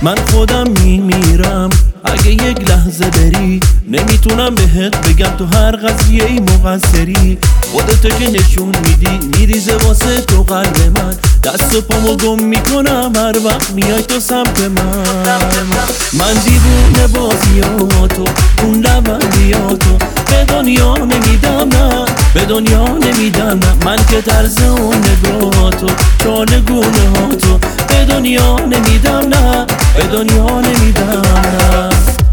من خودم میمیرم اگه یک لحظه بری، نمیتونم بهت بگم تو هر قضیه ای مقصری. خودتو که نشون میدی میریزه واسه تو قلب من، دست و پامو گم میکنم هر وقت میای تو سمت من دیوونه بازیاتو، اون لبندیاتو به دنیا نمیدم نه، به دنیا نمیدم نه. من که طرز اون نگاهاتو، چالگونه هاتو به دنیا نمیدم نه، به دنیا نمیدم نه.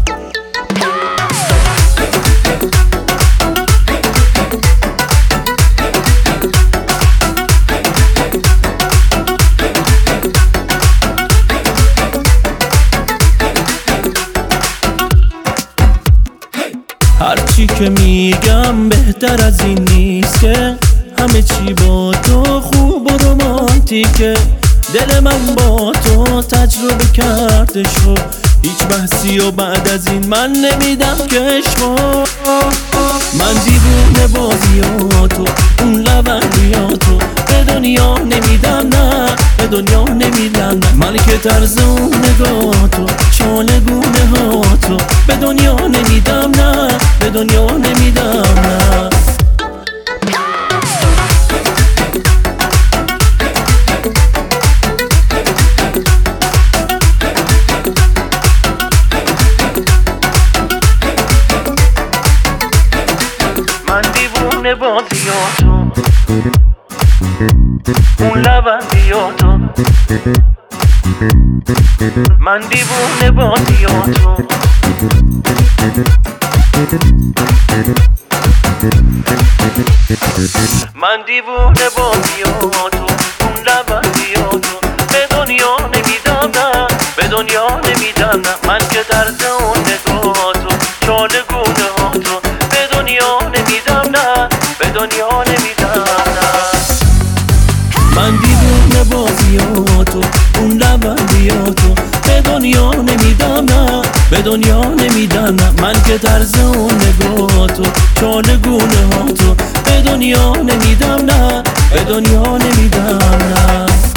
هرچی که میگم بهتر از این نیست که همه چی با تو خوب و رومانتیکه. دل من با تو تجربه کردش و هیچ بحثی و بعد از این من نمیدم کشمو. من دیوونه بازیاتو، اون لبندیاتو به دنیا نمیدم نه، به دنیا نمیدم نه. من که طرز اون نگاهاتو، چالگونه هاتو به دنیا نمیدم نه، به دنیا نمیدم نه. من دیوونه بازیاتو، اون لبندیاتو، من دیوونه بازیاتو. من دیوونه بازیاتو، اون لبندیاتو به دنیا نمیدم نه، به دنیا نمیدم نه. من که طرز اون نگاهاتو، چالگونه هاتو به دنیا نمیدم نه، به دنیا نمیدم نه. من دیوونه بازیاتو، اون لبندیاتو به دنیا نمیدم نه، به دنیا نمیدم نه. من که طرز اون نگاهاتو، چالگونه هاتو به دنیا نمیدم نه، به دنیا نمیدم نه.